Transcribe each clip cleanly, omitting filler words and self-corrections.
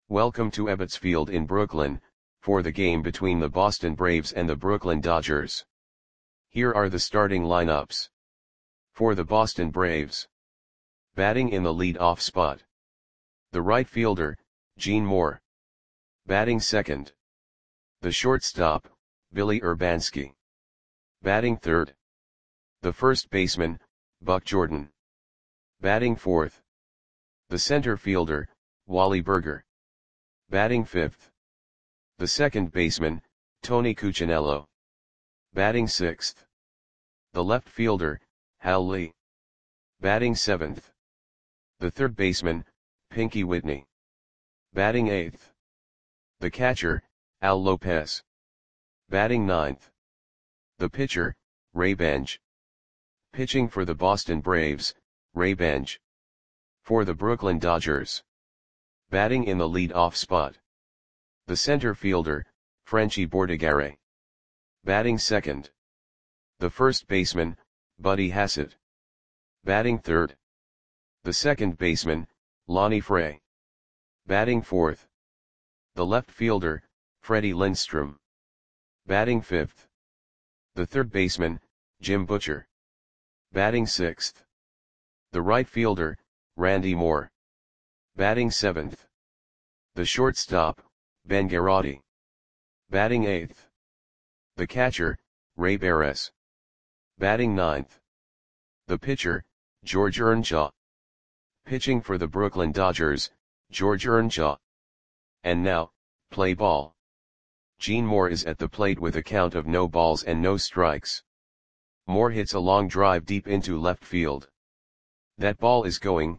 Welcome to Ebbets Field in Brooklyn, for the game between the Boston Braves and the Brooklyn Dodgers. Here are the starting lineups. For the Boston Braves. Batting in the lead-off spot. The right fielder, Gene Moore. Batting second. The shortstop, Billy Urbanski. Batting third. The first baseman, Buck Jordan. Batting fourth. The center fielder, Wally Burger. Batting fifth. The second baseman, Tony Cuccinello. Batting sixth. The left fielder, Hal Lee. Batting seventh. The third baseman, Pinky Whitney. Batting eighth. The catcher, Al Lopez. Batting ninth. The pitcher, Ray Benj. Pitching for the Boston Braves, Ray Benj. For the Brooklyn Dodgers. Batting in the lead-off spot. The center fielder, Frenchy Bordigare. Batting second. The first baseman, Buddy Hassett. Batting third. The second baseman, Lonnie Frey. Batting fourth. The left fielder, Freddie Lindstrom. Batting fifth. The third baseman, Jim Butcher. Batting sixth. The right fielder, Randy Moore. Batting seventh. The shortstop, Ben Garotti. Batting eighth. The catcher, Ray Barres. Batting ninth. The pitcher, George Earnshaw. Pitching for the Brooklyn Dodgers, George Earnshaw. And now, play ball. Gene Moore is at the plate with a count of no balls and no strikes. Moore hits a long drive deep into left field. That ball is gone.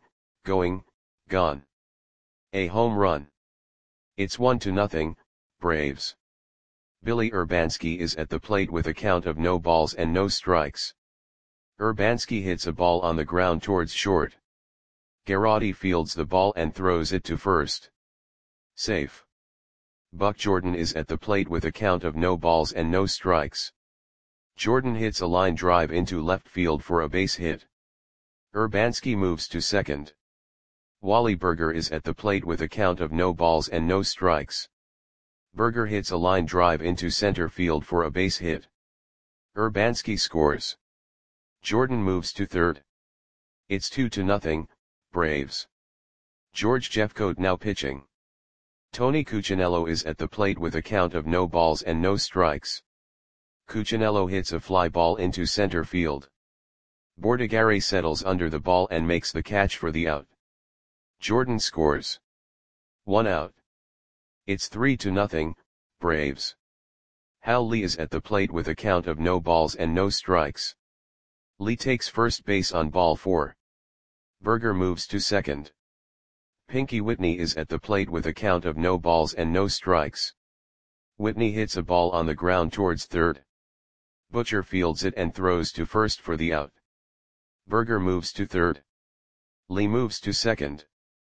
A home run. It's 1-0, Braves. Billy Urbanski is at the plate with a count of no balls and no strikes. Urbanski hits a ball on the ground towards short. Garotti fields the ball and throws it to first. Safe. Buck Jordan is at the plate with a count of no balls and no strikes. Jordan hits a line drive into left field for a base hit. Urbanski moves to second. Wally Burger is at the plate with a count of no balls and no strikes. Burger hits a line drive into center field for a base hit. Urbanski scores. Jordan moves to third. It's 2-0, Braves. George Jeffcoat now pitching. Tony Cuccinello is at the plate with a count of no balls and no strikes. Cuccinello hits a fly ball into center field. Bordigare settles under the ball and makes the catch for the out. Jordan scores. 1 out. It's 3-0, Braves. Hal Lee is at the plate with a count of no balls and no strikes. Lee takes first base on ball 4. Burger moves to second. Pinky Whitney is at the plate with a count of no balls and no strikes. Whitney hits a ball on the ground towards third. Butcher fields it and throws to first for the out. Burger moves to third. Lee moves to second.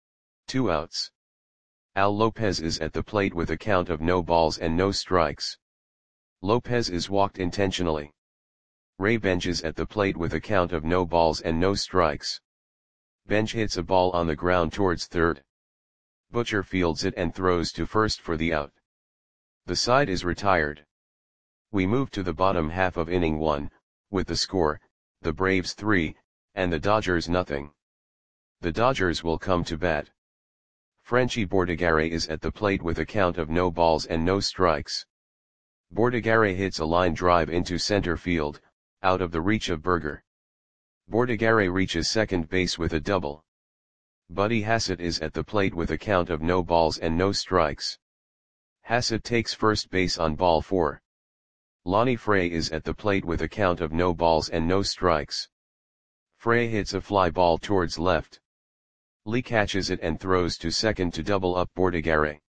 2 outs. Al Lopez is at the plate with a count of no balls and no strikes. Lopez is walked intentionally. Ray Benj is at the plate with a count of no balls and no strikes. Benj hits a ball on the ground towards third. Butcher fields it and throws to first for the out. The side is retired. We move to the bottom half of inning 1, with the score, the Braves 3, and the Dodgers nothing. The Dodgers will come to bat. Frenchy Bordigare is at the plate with a count of no balls and no strikes. Bordigare hits a line drive into center field, out of the reach of Burger. Bordigare reaches second base with a double. Buddy Hassett is at the plate with a count of no balls and no strikes. Hassett takes first base on ball 4. Lonnie Frey is at the plate with a count of no balls and no strikes. Frey hits a fly ball towards left. Lee catches it and throws to second to double up Bordigare.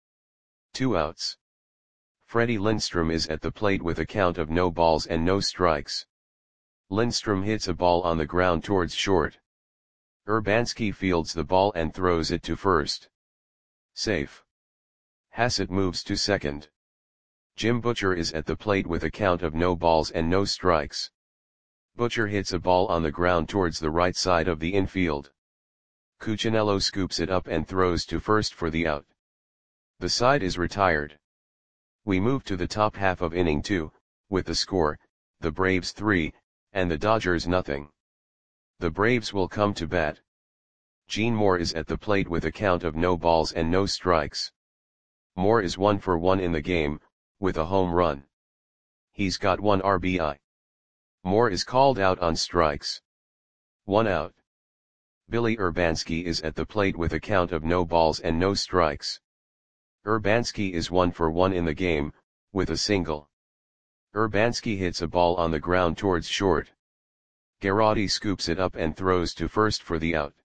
2 outs. Freddie Lindstrom is at the plate with a count of no balls and no strikes. Lindstrom hits a ball on the ground towards short. Urbanski fields the ball and throws it to first. Safe. Hassett moves to second. Jim Butcher is at the plate with a count of no balls and no strikes. Butcher hits a ball on the ground towards the right side of the infield. Cuccinello scoops it up and throws to first for the out. The side is retired. We move to the top half of inning 2, with the score, the Braves 3, and the Dodgers nothing. The Braves will come to bat. Gene Moore is at the plate with a count of no balls and no strikes. Moore is 1 for 1 in the game, with a home run. He's got 1 RBI. Moore is called out on strikes. 1 out. Billy Urbanski is at the plate with a count of no balls and no strikes. Urbanski is 1 for 1 in the game, with a single. Urbanski hits a ball on the ground towards short. Garrotti scoops it up and throws to first for the out.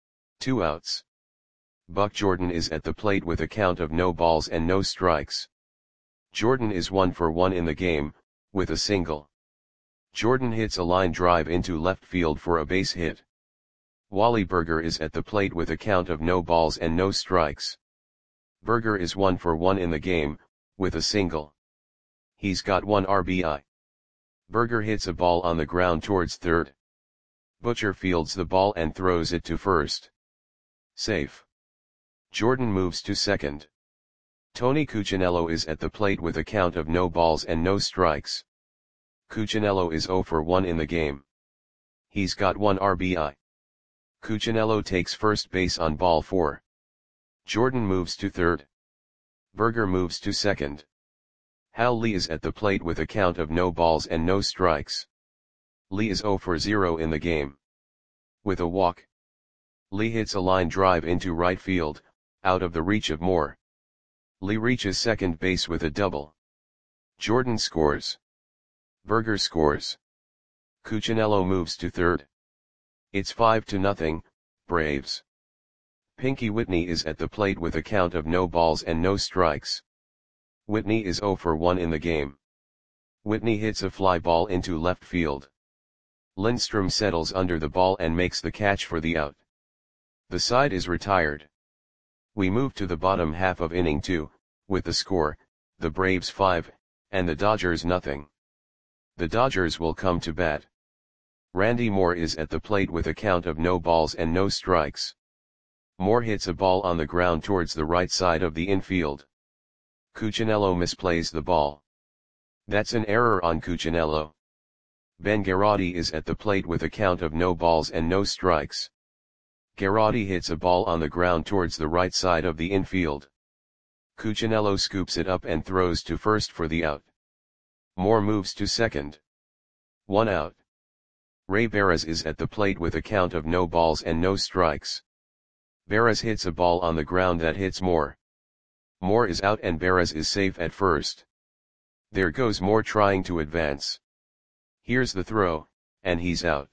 2 outs. Buck Jordan is at the plate with a count of no balls and no strikes. Jordan is 1 for 1 in the game, with a single. Jordan hits a line drive into left field for a base hit. Wally Berger is at the plate with a count of no balls and no strikes. Berger is 1 for 1 in the game, with a single. He's got 1 RBI. Berger hits a ball on the ground towards third. Butcher fields the ball and throws it to first. Safe. Jordan moves to second. Tony Cuccinello is at the plate with a count of no balls and no strikes. Cuccinello is 0 for 1 in the game. He's got 1 RBI. Cuccinello takes first base on ball 4. Jordan moves to third. Berger moves to second. Hal Lee is at the plate with a count of no balls and no strikes. Lee is 0 for 0 in the game. With a walk. Lee hits a line drive into right field, out of the reach of Moore. Lee reaches second base with a double. Jordan scores. Berger scores. Cuccinello moves to third. It's 5-0, Braves. Pinky Whitney is at the plate with a count of no balls and no strikes. Whitney is 0 for 1 in the game. Whitney hits a fly ball into left field. Lindstrom settles under the ball and makes the catch for the out. The side is retired. We move to the bottom half of inning 2, with the score, the Braves 5, and the Dodgers nothing. The Dodgers will come to bat. Randy Moore is at the plate with a count of no balls and no strikes. Moore hits a ball on the ground towards the right side of the infield. Cuccinello misplays the ball. That's an error on Cuccinello. Ben Garrotti is at the plate with a count of no balls and no strikes. Garrotti hits a ball on the ground towards the right side of the infield. Cuccinello scoops it up and throws to first for the out. Moore moves to second. 1 out. Ray Barras is at the plate with a count of no balls and no strikes. Barras hits a ball on the ground that hits Moore. Moore is out and Barras is safe at first. There goes Moore trying to advance. Here's the throw, and he's out.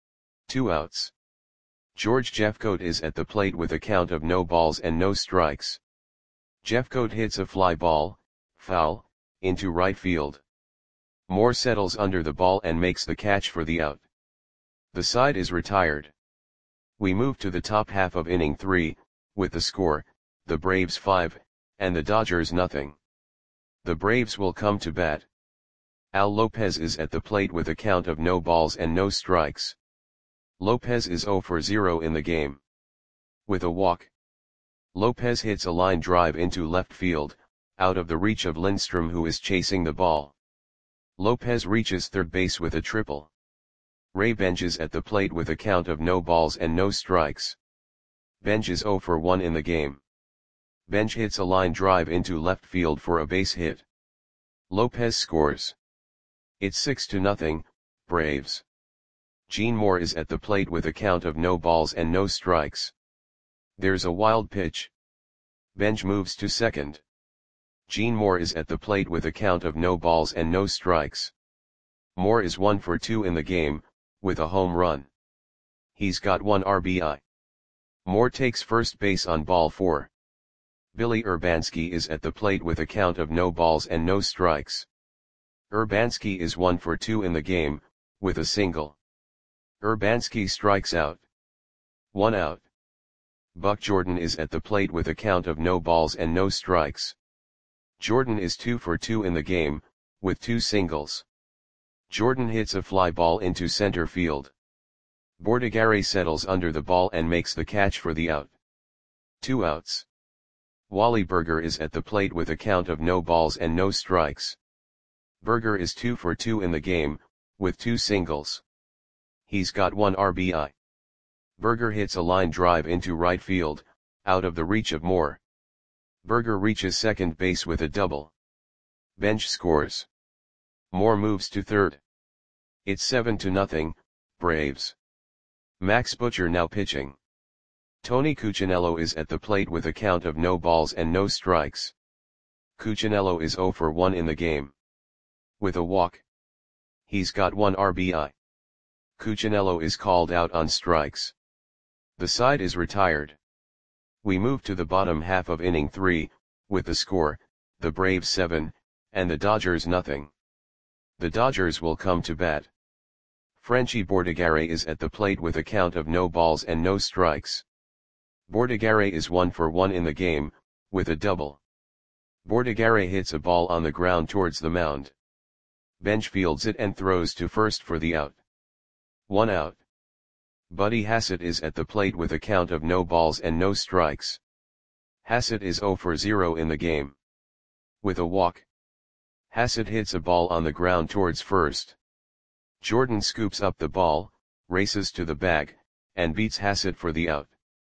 2 outs. George Jeffcoat is at the plate with a count of no balls and no strikes. Jeffcoat hits a fly ball, foul, into right field. Moore settles under the ball and makes the catch for the out. The side is retired. We move to the top half of inning 3, with the score, the Braves 5, and the Dodgers nothing. The Braves will come to bat. Al Lopez is at the plate with a count of no balls and no strikes. Lopez is 0 for 0 in the game. With a walk. Lopez hits a line drive into left field, out of the reach of Lindstrom who is chasing the ball. Lopez reaches third base with a triple. Ray Benj is at the plate with a count of no balls and no strikes. Benj is 0 for 1 in the game. Benj hits a line drive into left field for a base hit. Lopez scores. It's 6-0, Braves. Gene Moore is at the plate with a count of no balls and no strikes. There's a wild pitch. Benj moves to second. Gene Moore is at the plate with a count of no balls and no strikes. Moore is 1 for 2 in the game, with a home run. He's got 1 RBI. Moore takes first base on ball 4. Billy Urbanski is at the plate with a count of no balls and no strikes. Urbanski is 1 for 2 in the game, with a single. Urbanski strikes out. 1 out. Buck Jordan is at the plate with a count of no balls and no strikes. Jordan is 2 for 2 in the game, with 2 singles. Jordan hits a fly ball into center field. Bordigare settles under the ball and makes the catch for the out. 2 outs. Wally Berger is at the plate with a count of no balls and no strikes. Berger is 2 for 2 in the game, with 2 singles. He's got 1 RBI. Berger hits a line drive into right field, out of the reach of Moore. Berger reaches second base with a double. Bench scores. Moore moves to third. It's 7-0, Braves. Max Butcher now pitching. Tony Cuccinello is at the plate with a count of no balls and no strikes. Cuccinello is 0 for 1 in the game. With a walk. He's got 1 RBI. Cuccinello is called out on strikes. The side is retired. We move to the bottom half of inning 3, with the score, the Braves 7, and the Dodgers nothing. The Dodgers will come to bat. Frenchy Bordighera is at the plate with a count of no balls and no strikes. Bordighera is 1 for 1 in the game, with a double. Bordighera hits a ball on the ground towards the mound. Bench fields it and throws to first for the out. 1 out. Buddy Hassett is at the plate with a count of no balls and no strikes. Hassett is 0 for 0 in the game. With a walk. Hassett hits a ball on the ground towards first. Jordan scoops up the ball, races to the bag, and beats Hassett for the out.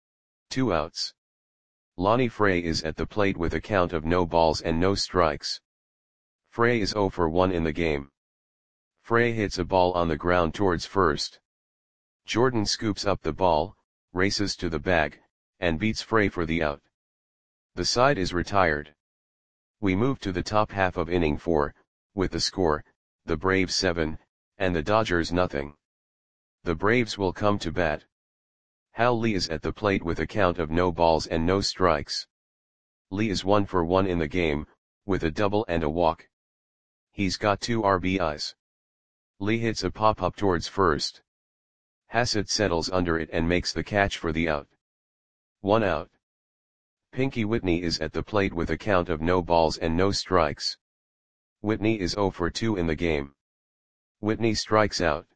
2 outs. Lonnie Frey is at the plate with a count of no balls and no strikes. Frey is 0 for 1 in the game. Frey hits a ball on the ground towards first. Jordan scoops up the ball, races to the bag, and beats Frey for the out. The side is retired. We move to the top half of inning 4, with the score, the Braves 7, and the Dodgers nothing. The Braves will come to bat. Hal Lee is at the plate with a count of no balls and no strikes. Lee is 1 for 1 in the game, with a double and a walk. He's got 2 RBIs. Lee hits a pop-up towards first. Hassett settles under it and makes the catch for the out. 1 out. Pinky Whitney is at the plate with a count of no balls and no strikes. Whitney is 0 for 2 in the game. Whitney strikes out.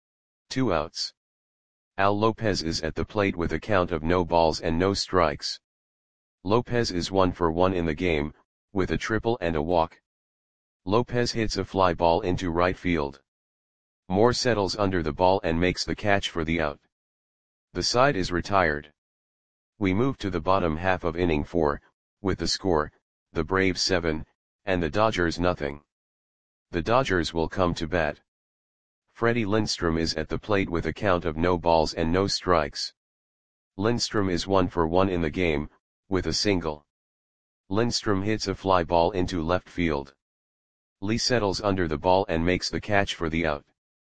2 outs. Al Lopez is at the plate with a count of no balls and no strikes. Lopez is 1 for 1 in the game, with a triple and a walk. Lopez hits a fly ball into right field. Moore settles under the ball and makes the catch for the out. The side is retired. We move to the bottom half of inning 4, with the score, the Braves 7, and the Dodgers nothing. The Dodgers will come to bat. Freddie Lindstrom is at the plate with a count of no balls and no strikes. Lindstrom is 1 for 1 in the game, with a single. Lindstrom hits a fly ball into left field. Lee settles under the ball and makes the catch for the out.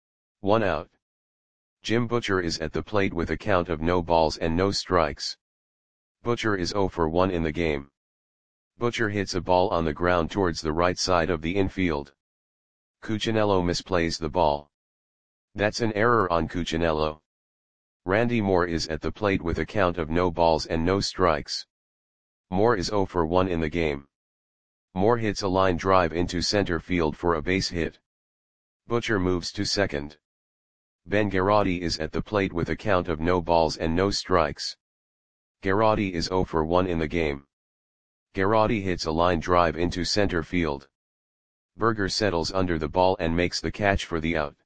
1 out. Jim Butcher is at the plate with a count of no balls and no strikes. Butcher is 0 for 1 in the game. Butcher hits a ball on the ground towards the right side of the infield. Cuccinello misplays the ball. That's an error on Cuccinello. Randy Moore is at the plate with a count of no balls and no strikes. Moore is 0 for 1 in the game. Moore hits a line drive into center field for a base hit. Butcher moves to second. Ben Garrotti is at the plate with a count of no balls and no strikes. Garrotti is 0 for 1 in the game. Garrotti hits a line drive into center field. Berger settles under the ball and makes the catch for the out.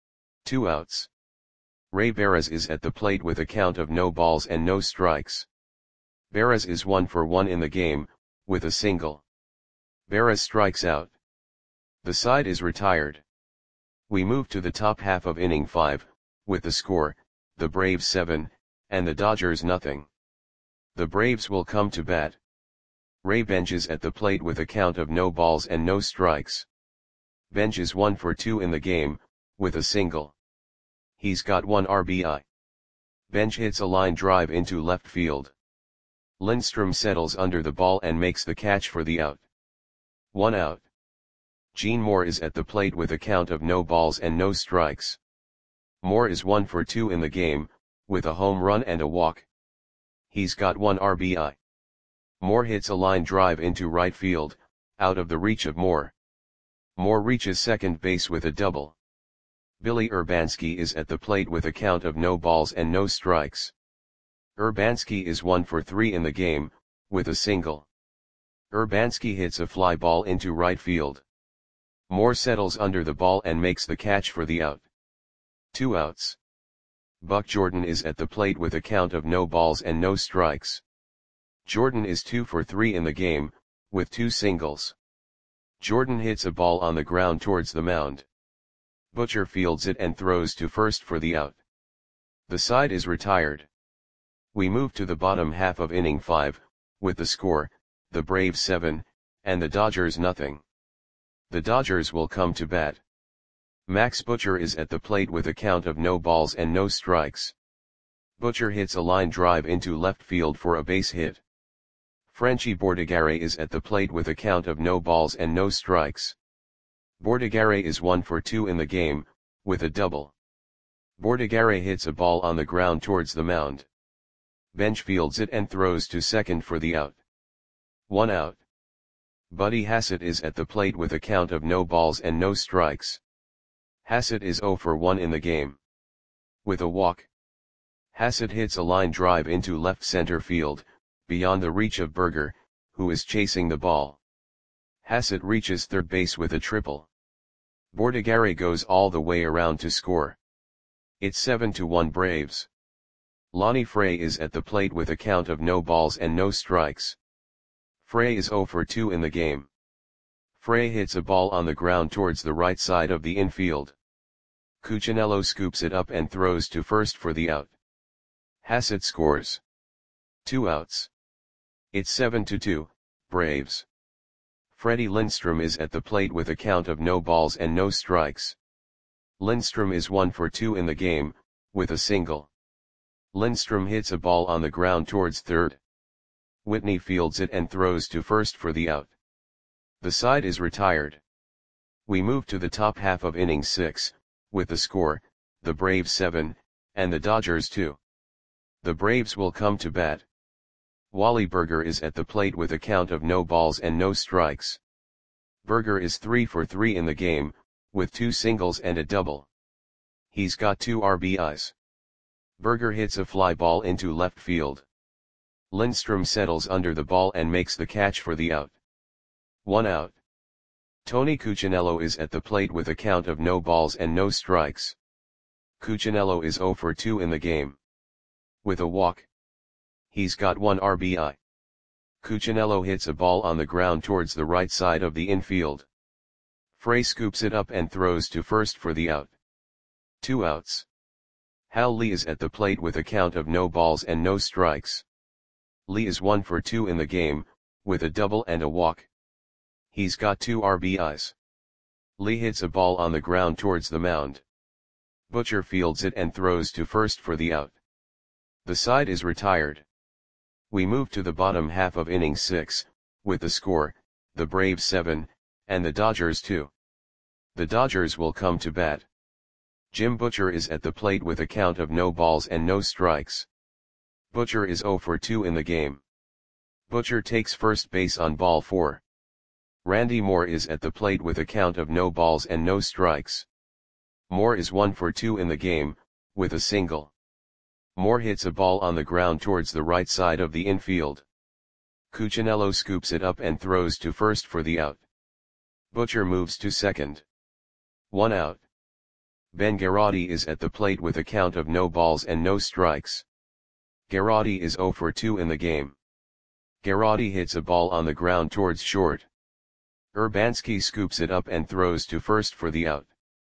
2 outs. Ray Barras is at the plate with a count of no balls and no strikes. Barras is 1 for 1 in the game, with a single. Barras strikes out. The side is retired. We move to the top half of inning 5, with the score, the Braves 7, and the Dodgers nothing. The Braves will come to bat. Ray Bench is at the plate with a count of no balls and no strikes. Bench is 1 for 2 in the game, with a single. He's got 1 RBI. Bench hits a line drive into left field. Lindstrom settles under the ball and makes the catch for the out. 1 out. Gene Moore is at the plate with a count of no balls and no strikes. Moore is 1 for 2 in the game, with a home run and a walk. He's got 1 RBI. Moore hits a line drive into right field, out of the reach of Moore. Moore reaches second base with a double. Billy Urbanski is at the plate with a count of no balls and no strikes. Urbanski is 1 for 3 in the game, with a single. Urbanski hits a fly ball into right field. Moore settles under the ball and makes the catch for the out. 2 outs. Buck Jordan is at the plate with a count of no balls and no strikes. Jordan is 2 for 3 in the game, with 2 singles. Jordan hits a ball on the ground towards the mound. Butcher fields it and throws to first for the out. The side is retired. We move to the bottom half of inning 5, with the score, the Braves 7, and the Dodgers nothing. The Dodgers will come to bat. Max Butcher is at the plate with a count of no balls and no strikes. Butcher hits a line drive into left field for a base hit. Frenchy Bordigare is at the plate with a count of no balls and no strikes. Bordigare is 1 for 2 in the game, with a double. Bordigare hits a ball on the ground towards the mound. Bench fields it and throws to second for the out. 1 out. Buddy Hassett is at the plate with a count of no balls and no strikes. Hassett is 0 for 1 in the game. With a walk. Hassett hits a line drive into left center field, beyond the reach of Berger, who is chasing the ball. Hassett reaches third base with a triple. Bordigare goes all the way around to score. It's 7-1 Braves. Lonnie Frey is at the plate with a count of no balls and no strikes. Frey is 0 for 2 in the game. Frey hits a ball on the ground towards the right side of the infield. Cuccinello scoops it up and throws to first for the out. Hassett scores. 2 outs. It's 7-2, Braves. Freddie Lindstrom is at the plate with a count of no balls and no strikes. Lindstrom is 1 for 2 in the game, with a single. Lindstrom hits a ball on the ground towards third. Whitney fields it and throws to first for the out. The side is retired. We move to the top half of inning 6, with the score, the Braves 7, and the Dodgers 2. The Braves will come to bat. Wally Berger is at the plate with a count of no balls and no strikes. Berger is 3 for 3 in the game, with 2 singles and a double. He's got 2 RBIs. Berger hits a fly ball into left field. Lindstrom settles under the ball and makes the catch for the out. 1 out. Tony Cuccinello is at the plate with a count of no balls and no strikes. Cuccinello is 0 for 2 in the game. With a walk. He's got 1 RBI. Cuccinello hits a ball on the ground towards the right side of the infield. Frey scoops it up and throws to first for the out. 2 outs. Hal Lee is at the plate with a count of no balls and no strikes. Lee is 1 for 2 in the game, with a double and a walk. He's got 2 RBIs. Lee hits a ball on the ground towards the mound. Butcher fields it and throws to first for the out. The side is retired. We move to the bottom half of inning 6, with the score, the Braves 7, and the Dodgers 2. The Dodgers will come to bat. Jim Butcher is at the plate with a count of no balls and no strikes. Butcher is 0 for 2 in the game. Butcher takes first base on ball 4. Randy Moore is at the plate with a count of no balls and no strikes. Moore is 1 for 2 in the game, with a single. Moore hits a ball on the ground towards the right side of the infield. Cuccinello scoops it up and throws to first for the out. Butcher moves to second. 1 out. Ben Garotti is at the plate with a count of no balls and no strikes. Garotti is 0 for 2 in the game. Garotti hits a ball on the ground towards short. Urbanski scoops it up and throws to first for the out.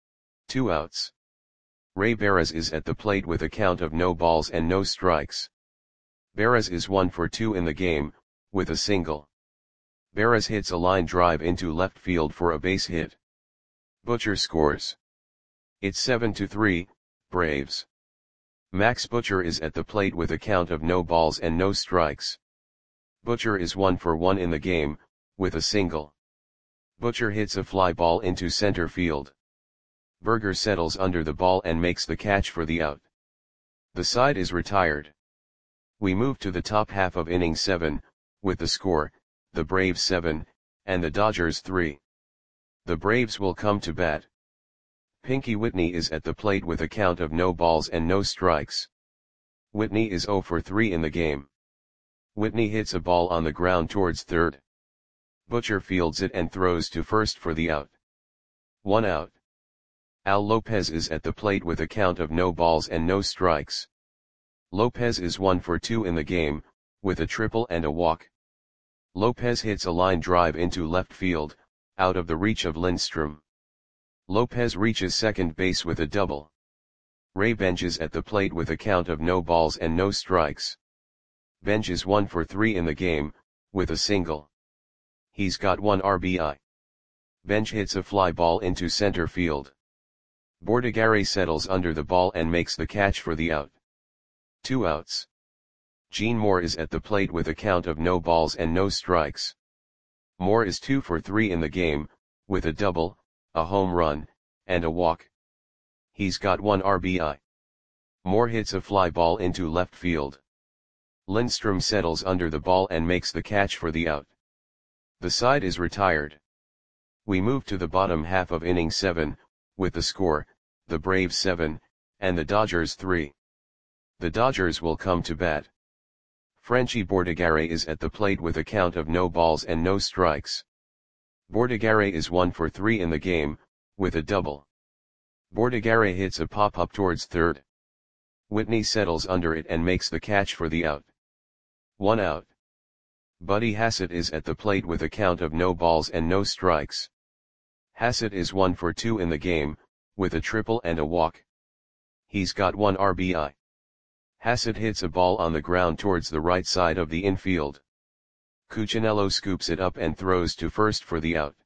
2 outs. Ray Barras is at the plate with a count of no balls and no strikes. Barras is 1 for 2 in the game, with a single. Barras hits a line drive into left field for a base hit. Butcher scores. It's 7-3, Braves. Max Butcher is at the plate with a count of no balls and no strikes. Butcher is 1 for 1 in the game, with a single. Butcher hits a fly ball into center field. Berger settles under the ball and makes the catch for the out. The side is retired. We move to the top half of inning 7, with the score, the Braves 7, and the Dodgers 3. The Braves will come to bat. Pinky Whitney is at the plate with a count of no balls and no strikes. Whitney is 0 for 3 in the game. Whitney hits a ball on the ground towards third. Butcher fields it and throws to first for the out. 1 out. Al Lopez is at the plate with a count of no balls and no strikes. Lopez is 1 for 2 in the game, with a triple and a walk. Lopez hits a line drive into left field, out of the reach of Lindstrom. Lopez reaches second base with a double. Ray Bench is at the plate with a count of no balls and no strikes. Bench is 1 for 3 in the game, with a single. He's got 1 RBI. Bench hits a fly ball into center field. Bordigare settles under the ball and makes the catch for the out. 2 outs. Gene Moore is at the plate with a count of no balls and no strikes. Moore is 2 for 3 in the game, with a double, a home run, and a walk. He's got 1 RBI. Moore hits a fly ball into left field. Lindstrom settles under the ball and makes the catch for the out. The side is retired. We move to the bottom half of inning 7, with the score, the Braves 7, and the Dodgers 3. The Dodgers will come to bat. Frenchy Bordigare is at the plate with a count of no balls and no strikes. Bordigare is 1 for 3 in the game, with a double. Bordigare hits a pop-up towards third. Whitney settles under it and makes the catch for the out. 1 out. Buddy Hassett is at the plate with a count of no balls and no strikes. Hassett is 1 for 2 in the game, with a triple and a walk. He's got 1 RBI. Hassett hits a ball on the ground towards the right side of the infield. Cuccinello scoops it up and throws to first for the out.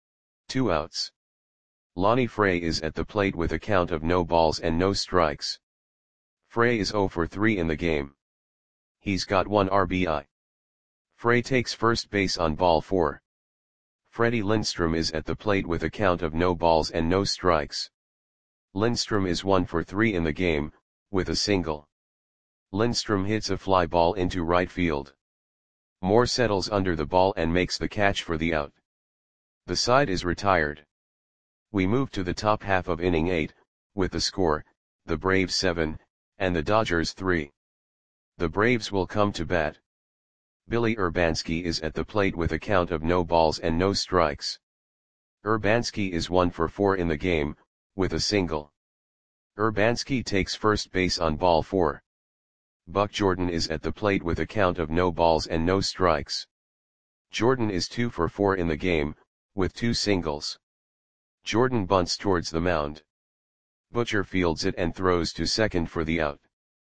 2 outs. Lonnie Frey is at the plate with a count of no balls and no strikes. Frey is 0 for 3 in the game. He's got 1 RBI. Frey takes first base on ball 4. Freddie Lindstrom is at the plate with a count of no balls and no strikes. Lindstrom is 1 for 3 in the game, with a single. Lindstrom hits a fly ball into right field. Moore settles under the ball and makes the catch for the out. The side is retired. We move to the top half of inning 8, with the score, the Braves 7, and the Dodgers 3. The Braves will come to bat. Billy Urbanski is at the plate with a count of no balls and no strikes. Urbanski is 1 for 4 in the game, with a single. Urbanski takes first base on ball 4. Buck Jordan is at the plate with a count of no balls and no strikes. Jordan is 2 for 4 in the game, with 2 singles. Jordan bunts towards the mound. Butcher fields it and throws to second for the out.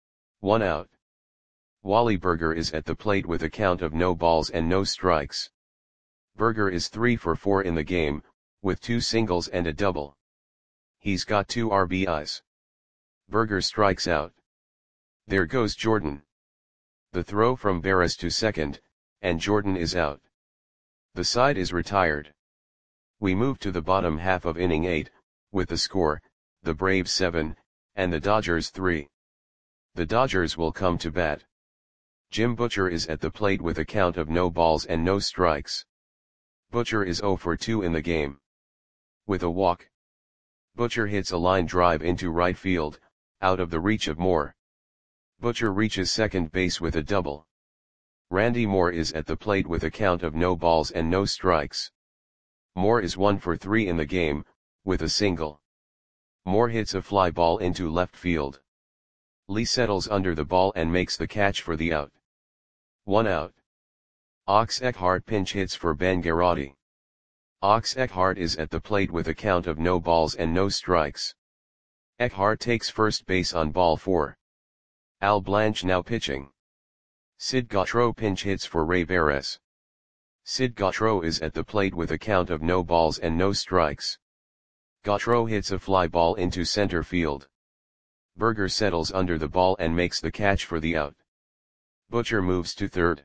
1 out. Wally Berger is at the plate with a count of no balls and no strikes. Berger is 3 for 4 in the game, with 2 singles and a double. He's got 2 RBIs. Berger strikes out. There goes Jordan. The throw from Barris to second, and Jordan is out. The side is retired. We move to the bottom half of inning 8, with the score, the Braves 7, and the Dodgers 3. The Dodgers will come to bat. Jim Butcher is at the plate with a count of no balls and no strikes. Butcher is 0 for 2 in the game. With a walk. Butcher hits a line drive into right field, out of the reach of Moore. Butcher reaches second base with a double. Randy Moore is at the plate with a count of no balls and no strikes. Moore is 1 for 3 in the game, with a single. Moore hits a fly ball into left field. Lee settles under the ball and makes the catch for the out. 1 out. Ox Eckhart pinch hits for Ben Garotti. Ox Eckhart is at the plate with a count of no balls and no strikes. Eckhart takes first base on ball 4. Al Blanche now pitching. Sid Gautreaux pinch hits for Ray Barris. Sid Gautreaux is at the plate with a count of no balls and no strikes. Gautreaux hits a fly ball into center field. Berger settles under the ball and makes the catch for the out. Butcher moves to third.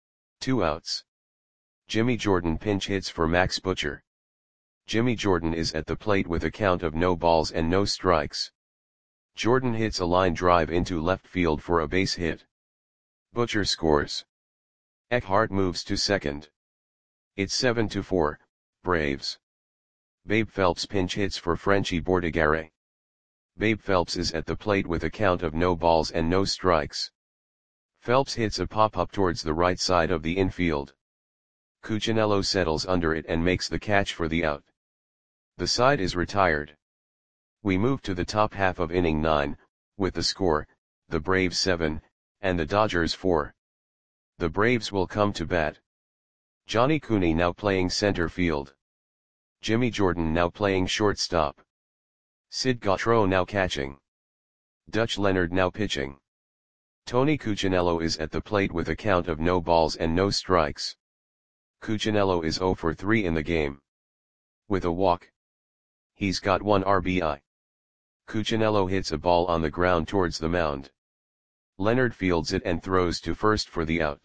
2 outs. Jimmy Jordan pinch hits for Max Butcher. Jimmy Jordan is at the plate with a count of no balls and no strikes. Jordan hits a line drive into left field for a base hit. Butcher scores. Eckhart moves to second. It's 7-4, Braves. Babe Phelps pinch hits for Frenchy Bordigare. Babe Phelps is at the plate with a count of no balls and no strikes. Phelps hits a pop-up towards the right side of the infield. Cuccinello settles under it and makes the catch for the out. The side is retired. We move to the top half of inning 9, with the score, the Braves 7, and the Dodgers 4. The Braves will come to bat. Johnny Cooney now playing center field. Jimmy Jordan now playing shortstop. Sid Gautreau now catching. Dutch Leonard now pitching. Tony Cuccinello is at the plate with a count of no balls and no strikes. Cuccinello is 0 for 3 in the game. With a walk. He's got 1 RBI. Cuccinello hits a ball on the ground towards the mound. Leonard fields it and throws to first for the out.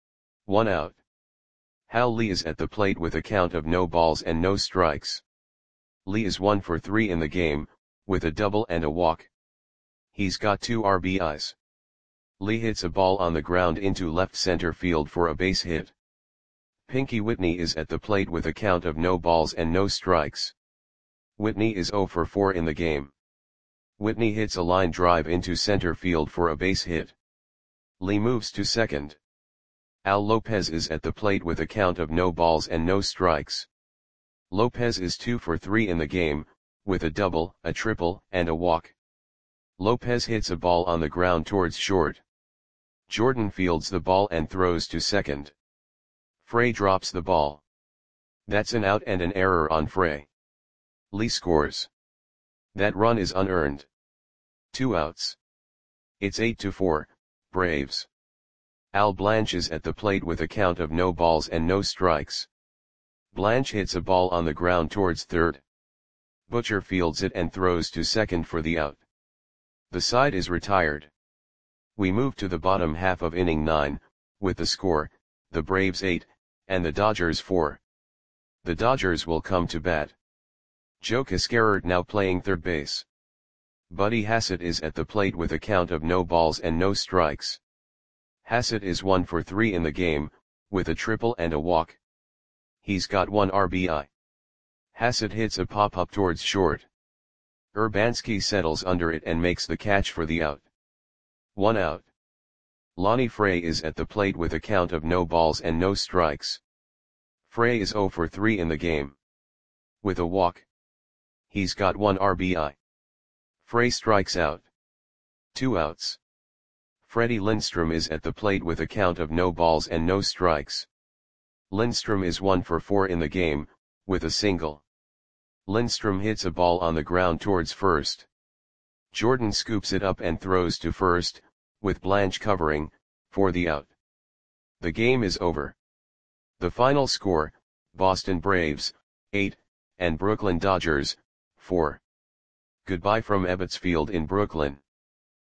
1 out. Hal Lee is at the plate with a count of no balls and no strikes. Lee is 1 for 3 in the game, with a double and a walk. He's got 2 RBIs. Lee hits a ball on the ground into left center field for a base hit. Pinky Whitney is at the plate with a count of no balls and no strikes. Whitney is 0 for 4 in the game. Whitney hits a line drive into center field for a base hit. Lee moves to second. Al Lopez is at the plate with a count of no balls and no strikes. Lopez is 2 for 3 in the game, with a double, a triple, and a walk. Lopez hits a ball on the ground towards short. Jordan fields the ball and throws to second. Frey drops the ball. That's an out and an error on Frey. Lee scores. That run is unearned. 2 outs. It's 8-4, Braves. Al Blanche is at the plate with a count of no balls and no strikes. Blanche hits a ball on the ground towards third. Butcher fields it and throws to second for the out. The side is retired. We move to the bottom half of inning 9, with the score, the Braves 8, and the Dodgers 4. The Dodgers will come to bat. Joe Cascarert now playing third base. Buddy Hassett is at the plate with a count of no balls and no strikes. Hassett is 1 for 3 in the game, with a triple and a walk. He's got 1 RBI. Hassett hits a pop-up towards short. Urbanski settles under it and makes the catch for the out. 1 out. Lonnie Frey is at the plate with a count of no balls and no strikes. Frey is 0 for 3 in the game. With a walk. He's got 1 RBI. Frey strikes out. 2 outs. Freddie Lindstrom is at the plate with a count of no balls and no strikes. Lindstrom is 1 for 4 in the game, with a single. Lindstrom hits a ball on the ground towards first. Jordan scoops it up and throws to first, with Blanche covering, for the out. The game is over. The final score, Boston Braves, 8, and Brooklyn Dodgers, 4. Goodbye from Ebbets Field in Brooklyn.